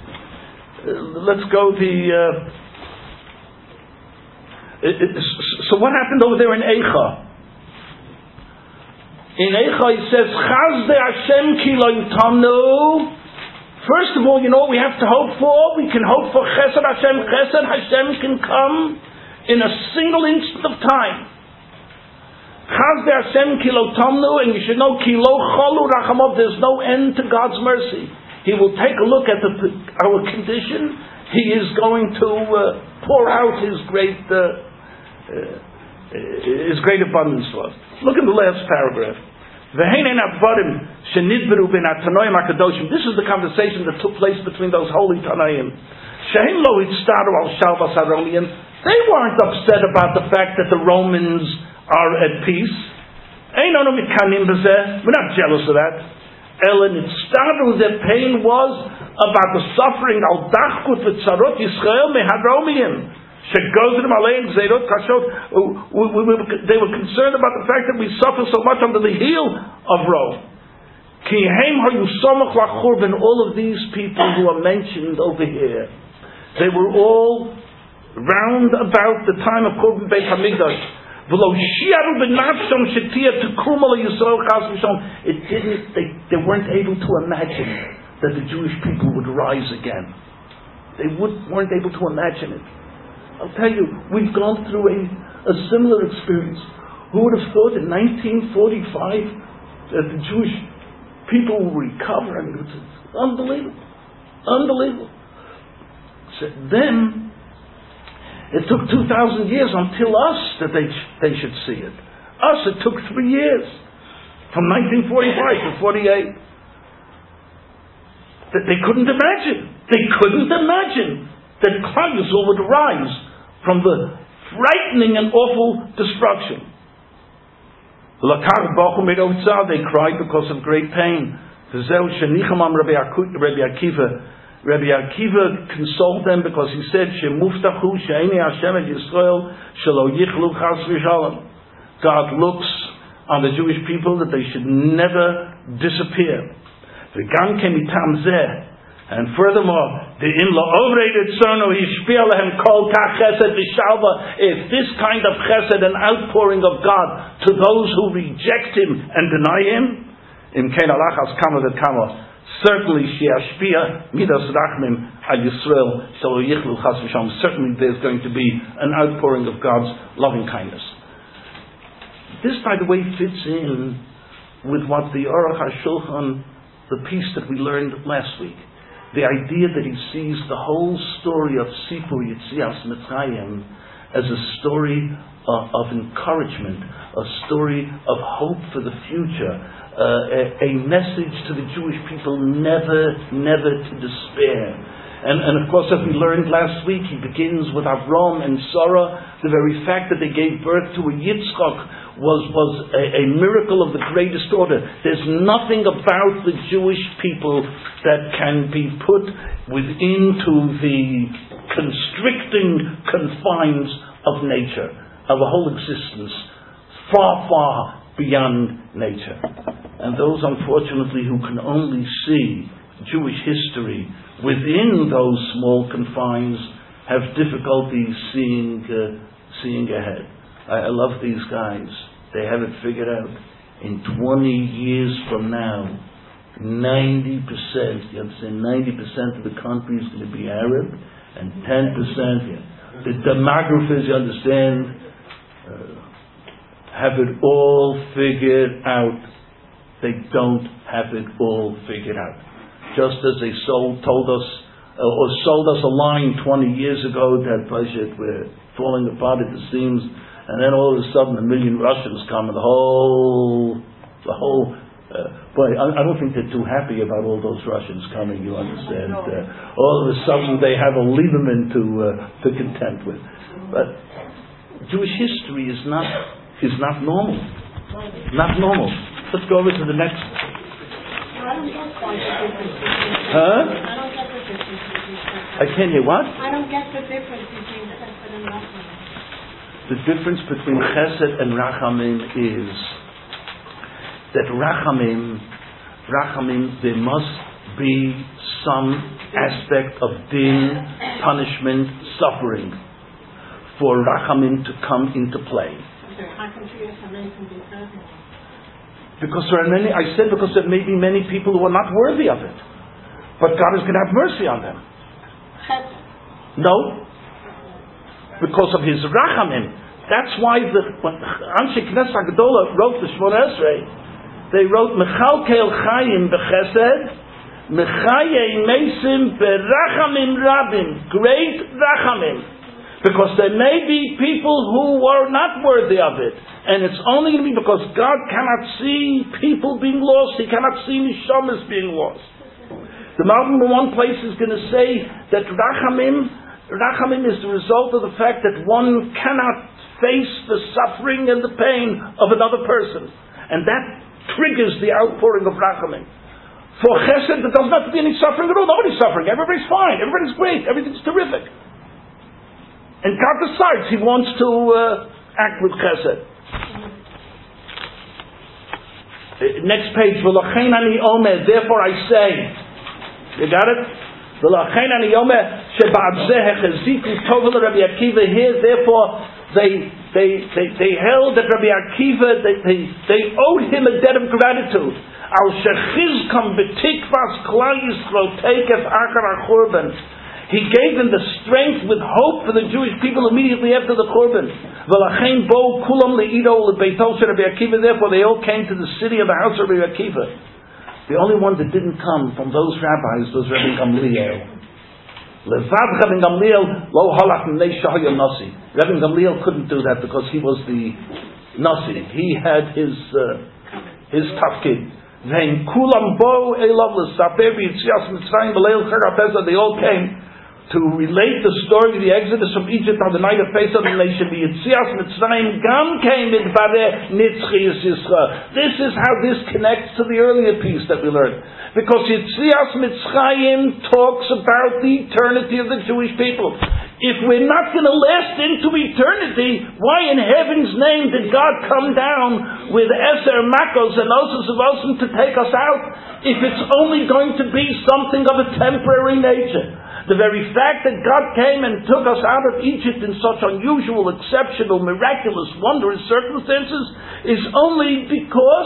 Uh, let's go the. Uh, it, it, so So what happened over there in Eicha? In Eicha it says, Chazde Hashem ki lo yitamnu. First of all, you know what we have to hope for? We can hope for Chesed Hashem. Chesed Hashem can come in a single instant of time. Chazde Hashem ki lo tamnu, and you should know, ki lo cholu rachamov, there's no end to God's mercy. He will take a look at the, our condition. He is going to uh, pour out His great uh, uh, His great abundance for us. Look at the last paragraph. This is the conversation that took place between those holy Tanaim. They weren't upset about the fact that the Romans are at peace. We're not jealous of that. Their pain was about the suffering they were concerned about the fact that we suffer so much under the heel of Rome. All of these people who are mentioned over here, they were all round about the time of Korban Beit Hamikdash. It didn't. They, they weren't able to imagine that the Jewish people would rise again. They would, weren't able to imagine it. I'll tell you, we've gone through a, a similar experience. Who would have thought in nineteen forty-five that the Jewish people will recover? I mean, it's, it's unbelievable. Unbelievable. So then, it took two thousand years until us that they, they should see it. Us, it took three years. From nineteen forty-five to forty-eight. That they couldn't imagine. They couldn't imagine that Klal Yisrael would rise from the frightening and awful destruction. They cried because of great pain. Rabbi Akiva, Rabbi Akiva consoled them because he said, God looks on the Jewish people that they should never disappear. And furthermore, the in la'ovreid etzono yishpia lehem kol kach chesed v'shalva. If this kind of chesed and outpouring of God to those who reject Him and deny Him, im kein alachas kama v'kama, certainly she'ashpia midas rachmim al Yisrael shelo yichlu chas v'shalom. Certainly, there's going to be an outpouring of God's loving kindness. This, by the way, fits in with what the Aruch HaShulchan, the piece that we learned last week. The idea that he sees the whole story of Sipur Yetzias Mitzrayim as a story of, of encouragement, a story of hope for the future, uh, a, a message to the Jewish people never, never to despair. And, and of course, as we learned last week, he begins with Avram and Sarah. The very fact that they gave birth to a Yitzchak was, was a, a miracle of the greatest order. There's nothing about the Jewish people that can be put within to the constricting confines of nature, of a whole existence, far, far beyond nature. And those, unfortunately, who can only see Jewish history within those small confines have difficulty seeing uh, seeing ahead. I, I love these guys. They have it figured out. In twenty years from now, ninety percent, you understand, ninety percent of the country is going to be Arab, and ten percent, yeah, the demographers, you understand, uh, have it all figured out. They don't have it all figured out. Just as they sold, told us, uh, or sold us a line twenty years ago that budget we're falling apart at the seams, and then all of a sudden a million Russians come, and the whole, the whole. Uh, boy, I, I don't think they're too happy about all those Russians coming. You understand? Uh, all of a sudden they have a Lieberman to uh, to contend with. But Jewish history is not is not normal. Not normal. Let's go over to the next. I don't get quite the difference between Huh? I don't get the difference between I can't hear what? I don't get the difference between Chesed and Rachamim. The difference between Chesed and Rachamim is that Rachamim, Rachamim, there must be some aspect of din, punishment, suffering for Rachamim to come into play. Because there are many, I said because there may be many people who are not worthy of it. But God is going to have mercy on them. No. Because of His Rachamim. That's why the when Anshe Knesset Hagdola wrote the Shmona Esrei, they wrote Mechalkel Chayim Bechesed, Mechayei Mesim Berachamim Rabim, great Rachamim. Because there may be people who are not worthy of it. And it's only going to be because God cannot see people being lost. He cannot see Neshamas being lost. The Malbim in one place is going to say that Rachamim, Rachamim is the result of the fact that one cannot face the suffering and the pain of another person. And that triggers the outpouring of Rachamim. For Chesed, there doesn't have to be any suffering at all. Nobody's suffering. Everybody's fine. Everybody's great. Everything's terrific. And God decides He wants to uh, act with Chesed. Next page, V'lachein ani omer, therefore I say, you got it? V'lachein ani omer, sheba'ad zeh hechaziku tov Rabbi Akiva, here, therefore, they, they, they, they held that Rabbi Akiva, they, they, they owed him a debt of gratitude. Al shechizkam b'tikvas klal Yisrael teikef achar ha'churban. He gave them the strength with hope for the Jewish people immediately after the Korban. V'lachein bo kulam le'ido lebeito shel Rabbi Akiva. Therefore, they all came to the city of the house of Rabbi Akiva. The only one that didn't come from those rabbis was Rabbi Gamliel. Levad Rabbi Gamliel lo halach mnei shahaya nasi. Rabbi Gamliel couldn't do that because he was the nasi. He had his uh, his tafkid. Vein kulam bo elav l'saper b'yitzias mitzrayim b'leil chag ha'pesach. They all came to relate the story of the exodus from Egypt on the night of Pesach, and they should be Yitzias Mitzrayim Gam came with Bareh Nitzchias Yisra. This is how this connects to the earlier piece that we learned. Because Yitzias Mitzrayim talks about the eternity of the Jewish people. If we're not going to last into eternity, why in heaven's name did God come down with Eser Makos and Osos of Osim to take us out? If it's only going to be something of a temporary nature. The very fact that God came and took us out of Egypt in such unusual, exceptional, miraculous, wondrous circumstances is only because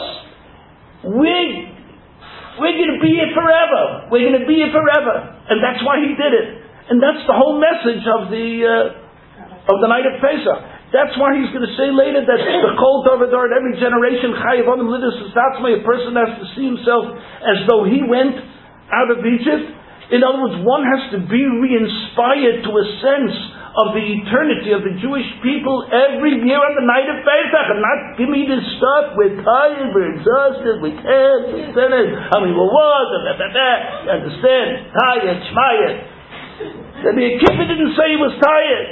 we're, we're going to be here forever. We're going to be here forever. And that's why He did it. And that's the whole message of the uh, of the night of Pesach. That's why He's going to say later that the Kol Tovador in every generation, Chayav Adam Lidus, that's why a person has to see himself as though he went out of Egypt. In other words, one has to be re-inspired to a sense of the eternity of the Jewish people every year on the night of Pesach, and not give me this stuff, we're tired, we're exhausted, we can't, we're sinners, I mean, we're what, da, da, da, da. Understand? Tired, schmired. Rabbi Akiva didn't say he was tired.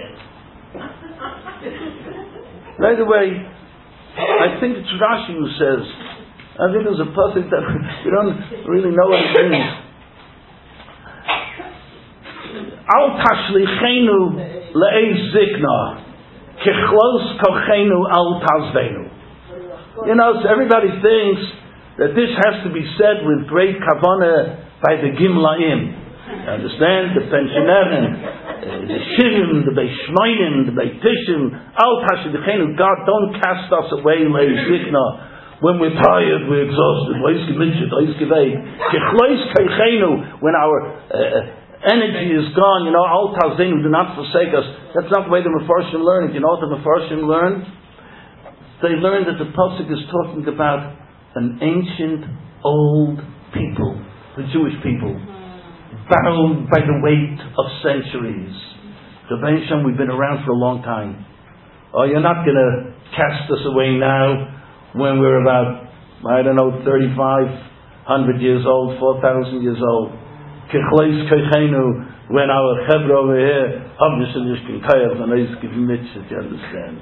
By the way, I think it's Rashi who says, I think there's a passage that we don't really know what it means. Al tashlichenu le'ei zikna kichlos kochenu al tazvenu. You know, so everybody thinks that this has to be said with great kavanah by the gimlaim. Understand? The pensionerim, the shivim, the beishmoinim, the beitishim. Al tashlichenu, God, don't cast us away le'ei zikna. When we're tired, we're exhausted. When our uh, energy is gone, you know, Al Tazinu, do not forsake us. That's not the way the Mefarshim learn it. You know what the Mefarshim learn? They learn that the Pasuk is talking about an ancient, old people, the Jewish people, bound by the weight of centuries. Rebbeinu Shem, we've been around for a long time. Oh, you're not going to cast us away now when we're about, I don't know, thirty-five hundred years old, four thousand years old. When our Chevra over here, you understand?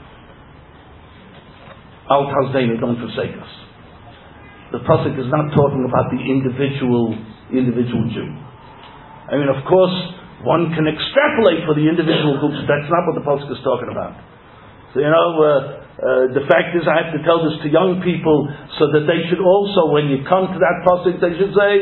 Al Tazdeinu, don't forsake us. The Pasuk is not talking about the individual individual Jew. I mean, of course, one can extrapolate for the individual groups. That's not what the Pasuk is talking about. So, you know, uh, Uh, the fact is, I have to tell this to young people so that they should also, when you come to that pasuk, they should say,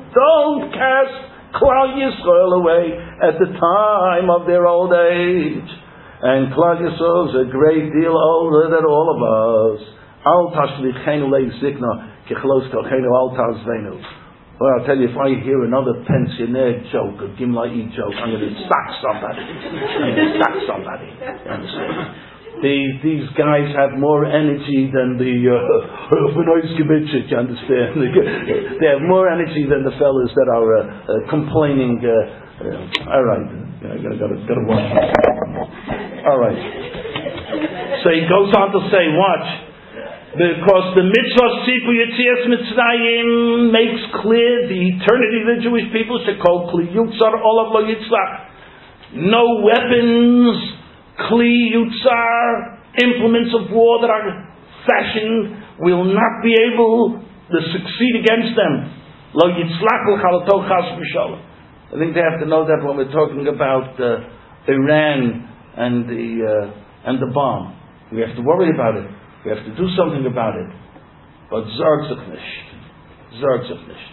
don't cast Klal Yisrael away at the time of their old age. And Klal Yisrael is a great deal older than all of us. Al tashlichenu leizikna kichlos kolchenu al tazvenu. Well, I'll tell you, if I hear another pensioner joke, a Gimlai joke, I'm going to sack somebody. I'm going to sack somebody. You understand? The, these guys have more energy than the Benoist-Gebitschik, you understand? They have more energy than the fellas that are uh, uh, complaining. Uh, uh, all right, I gotta, gotta, gotta watch. All right. So he goes on to say, watch, because the mitzvah Sipu Yetzias Mitzrayim makes clear the eternity of the Jewish people should call Kli Yutzar Olav Lo Yitzlach. No weapons. Kli Yutzar, implements of war that are fashioned, will not be able to succeed against them. Lo Yitzlaku Chalato Chas V'Shalom. I think they have to know that when we're talking about uh, Iran and the uh, and the bomb. We have to worry about it. We have to do something about it. But Zarg sich nicht. Zarg sich nicht.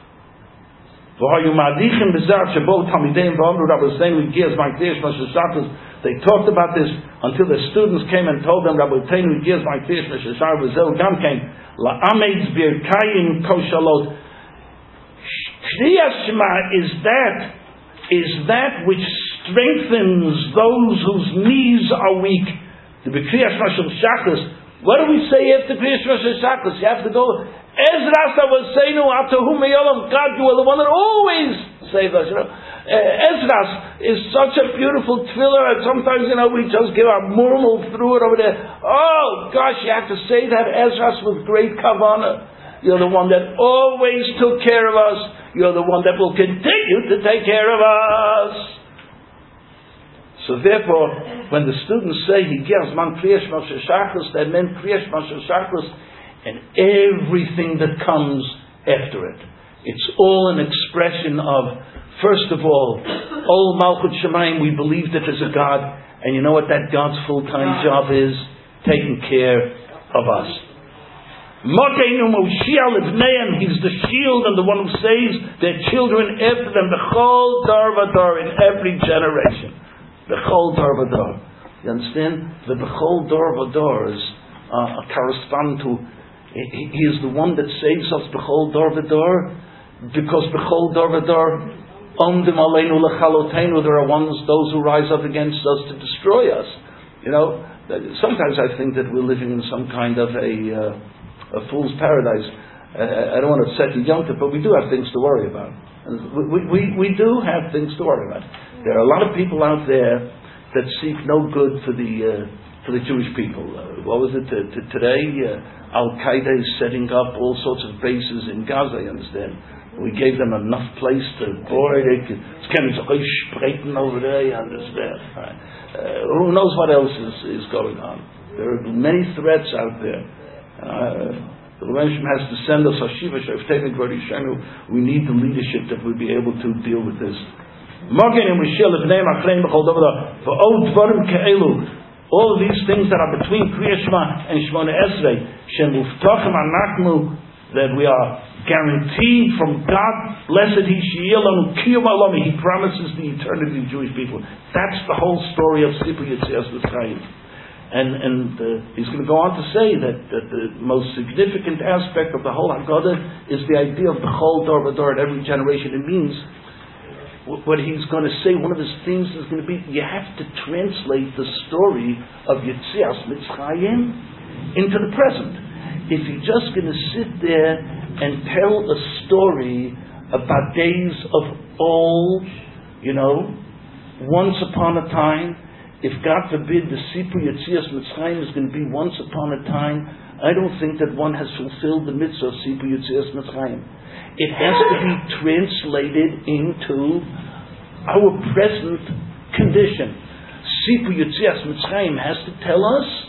They talked about this until the students came and told them, Rabbeinu gives my fish, Meshachar Vizel Gam came. La'ameitz birkayim koshalot. Kriyas Shema is that, is that which strengthens those whose knees are weak. The Kriyas Mashal Shachas. What do we say after Kriyas Mashal Shachas? You have to go, Ezras was saying, after whom God, you are the one that always saved us. You know, uh, Ezras is such a beautiful thriller, and sometimes, you know, we just give our murmur through it over there. Oh gosh, you have to say that Ezras with great kavanah. You're the one that always took care of us. You're the one that will continue to take care of us. So therefore, when the students say he gives man kriyash mashal shachris, that meant kriyash mashal shachris, and everything that comes after it. It's all an expression of, first of all, Ol Malchut Shemayim, we believe that there's a God, and you know what that God's full-time job is? Taking care of us. Mokeinu Moshiach Livneim, he's the shield and the one who saves their children after them, B'chol dar v'dar, in every generation. B'chol dar v'dar. You understand? The B'chol dar v'dar is uh, correspond to, he, he is the one that saves us B'chol dar v'dar, because B'chol dar v'dar, Omdim aleinu l'chaloteinu, there are ones, those who rise up against us to destroy us. You know, sometimes I think that we're living in some kind of a, uh, a fool's paradise. Uh, I don't want to set you young, but we do have things to worry about. We, we, we do have things to worry about. There are a lot of people out there that seek no good for the uh, for the Jewish people. Uh, what was it uh, t- today? Uh, Al Qaeda is setting up all sorts of bases in Gaza. You understand? We gave them enough place to, boy, they can, it's kind of spreiten over there, you understand? Right. Uh, who knows what else is, is going on? There are many threats out there. Uh, the Rebbe has to send us Hashiva Sheftenik Varishenu. We need the leadership that will be able to deal with this. All of these things that are between Kriya Shema and Shemona Esrei, Shemuftochim Anachnu, that we are guaranteed from God, blessed He She'ilanu Kiyum Alami, He promises the eternity of Jewish people. That's the whole story of Sipu Yetzias Mitzrayim. And and uh, he's going to go on to say that, that the most significant aspect of the whole Haggadah is the idea of the whole Dor V'Dor at every generation. It means, what he's going to say, one of his things is going to be, you have to translate the story of Yetzias Mitzrayim into the present. If you're just going to sit there and tell a story about days of old, you know, once upon a time, if God forbid the Sipu Yetzias Mitzrayim is going to be once upon a time, I don't think that one has fulfilled the mitzvah of Sipu Yetzias Mitzrayim. It has to be translated into our present condition. Sipu Yetzias Mitzrayim has to tell us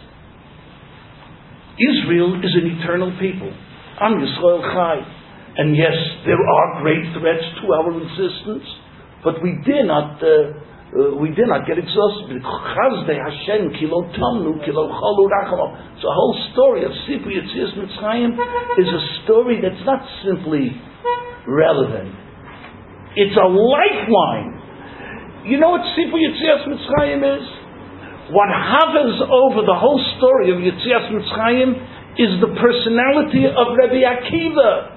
Israel is an eternal people. Am Yisrael Chai. And yes, there are great threats to our existence, but we dare not, uh, uh, we dare not get exhausted. Chazdei Hashem kilo tamnu kilo chalu rachamo. So the whole story of Sipu Yetzias Mitzrayim is a story that's not simply relevant. It's a lifeline. You know what Sipur Yetzias Mitzrayim is? What hovers over the whole story of Yetzias Mitzrayim is the personality of Rabbi Akiva.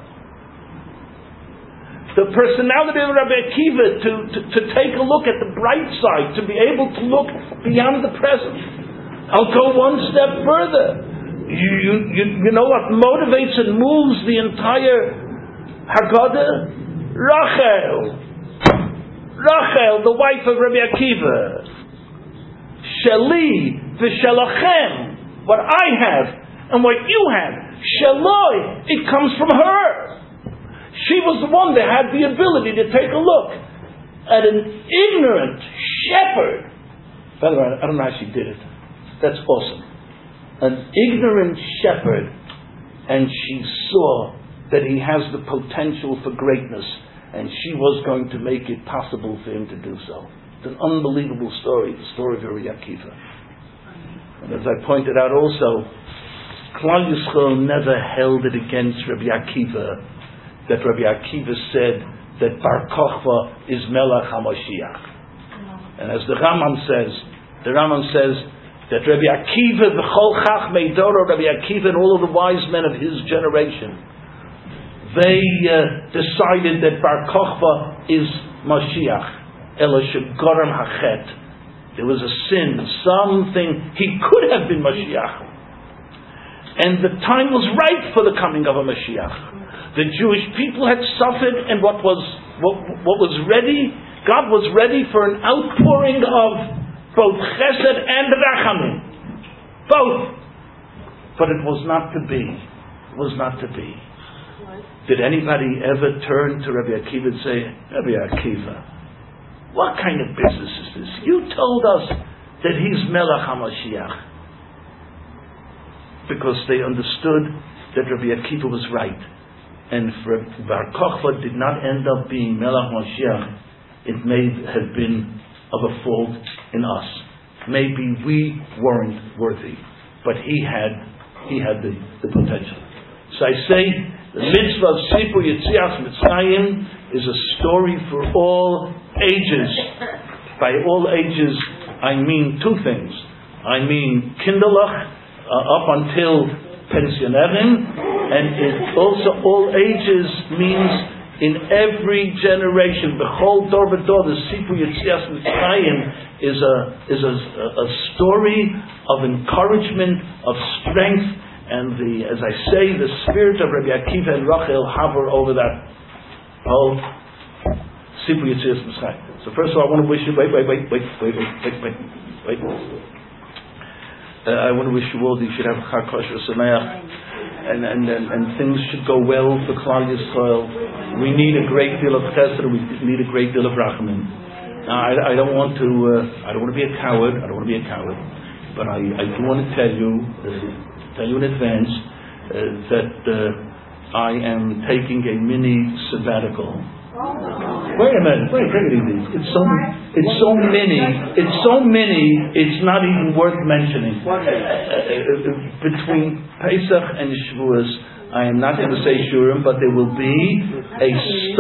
The personality of Rabbi Akiva to, to, to take a look at the bright side, to be able to look beyond the present. I'll go one step further. You, you, you, you know what motivates and moves the entire Haggadah? Rachel. Rachel, the wife of Rabbi Akiva. Sheli v'shelachem. What I have and what you have. Sheloi. It comes from her. She was the one that had the ability to take a look at an ignorant shepherd. By the way, I don't know how she did it. That's awesome. An ignorant shepherd, and she saw that he has the potential for greatness, and she was going to make it possible for him to do so. It's an unbelievable story, the story of Rabbi Akiva. And as I pointed out also, Klal Yisrael never held it against Rabbi Akiva that Rabbi Akiva said that Bar Kochva is Melech HaMashiach. And as the Rambam says, the Rambam says that Rabbi Akiva, V'chol Chachmei Doro, Rabbi Akiva and all of the wise men of his generation, they uh, decided that Bar Kochva is Mashiach. Ela shegoram hachet. There was a sin, something, he could have been Mashiach. And the time was right for the coming of a Mashiach. The Jewish people had suffered, and what was what, what was ready, God was ready for an outpouring of both chesed and rachamim. Both. But it was not to be. It was not to be. Did anybody ever turn to Rabbi Akiva and say, Rabbi Akiva, what kind of business is this? You told us that he's Melech HaMashiach. Because they understood that Rabbi Akiva was right. And for Bar Kochva did not end up being Melech Mashiach, it may have been of a fault in us. Maybe we weren't worthy, but he had he had the, the potential. So I say the mitzvah of Sipur Yetzias Mitzrayim is a story for all ages. By all ages, I mean two things. I mean Kinderlach uh, up until pensionerim, and it also all ages means in every generation. B'chol dor v'dor, the Sipur Yetzias Mitzrayim is a is a, a story of encouragement, of strength, and the as I say, the spirit of Rabbi Akiva and Rachel hover over that whole Sipur Yetzias Mitzrayim. So first of all, I want to wish you wait, wait, wait, wait, wait, wait, wait, wait, wait. Uh, I want to wish you all that you should have a Chag Kosher Sameach, and, and, and, and things should go well for Klal Yisrael. We need a great deal of chesed, we need a great deal of rachamim. Now, I, I don't want to, uh, I don't want to be a coward, I don't want to be a coward, but I, I do want to tell you, uh, tell you in advance, uh, that uh, I am taking a mini sabbatical. Wait a minute, wait, take it easy. It's so, it's so many, it's so many, it's not even worth mentioning. Uh, uh, between Pesach and Shavuos, I am not going to say Shurim, but there will be a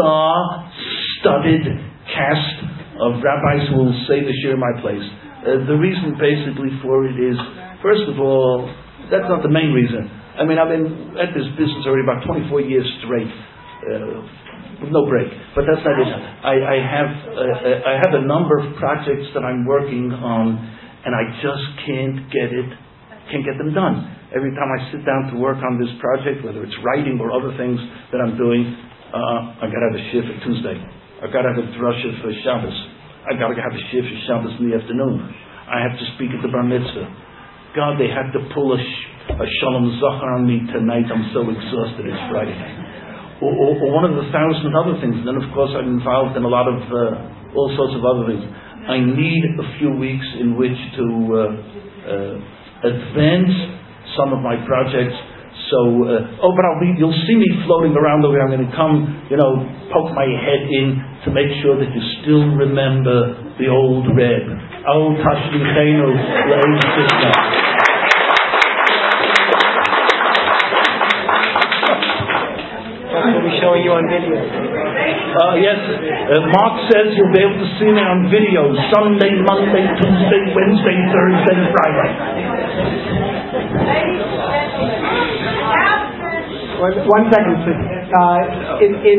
star-studded cast of rabbis who will say the Shir in my place. Uh, the reason basically for it is, first of all, that's not the main reason. I mean, I've been at this business already about twenty-four years straight. Uh, No break, but that's not it. I, I have uh, I have a number of projects that I'm working on, and I just can't get it, can't get them done. Every time I sit down to work on this project, whether it's writing or other things that I'm doing, uh, I got to have a shift for Tuesday. I got to have a drasha for Shabbos. I got to have a shift for Shabbos in the afternoon. I have to speak at the Bar Mitzvah. God, they had to pull a, sh- a Shalom Zachar on me tonight. I'm so exhausted. It's Friday night. Or, or, or one of the thousand other things. And then, of course, I'm involved in a lot of uh, all sorts of other things. I need a few weeks in which to uh, uh, advance some of my projects. So, uh, oh, but I'll be, you'll see me floating around over here. I'm going to come, you know, poke my head in to make sure that you still remember the old Reb. Al Tashlichenu Le'ez Sisna. We'll be showing showing you on video. Uh, yes, uh, Mark says you'll be able to see me on video Sunday, Monday, Tuesday, Wednesday, Thursday, Friday. One, one second, please. Uh, in, in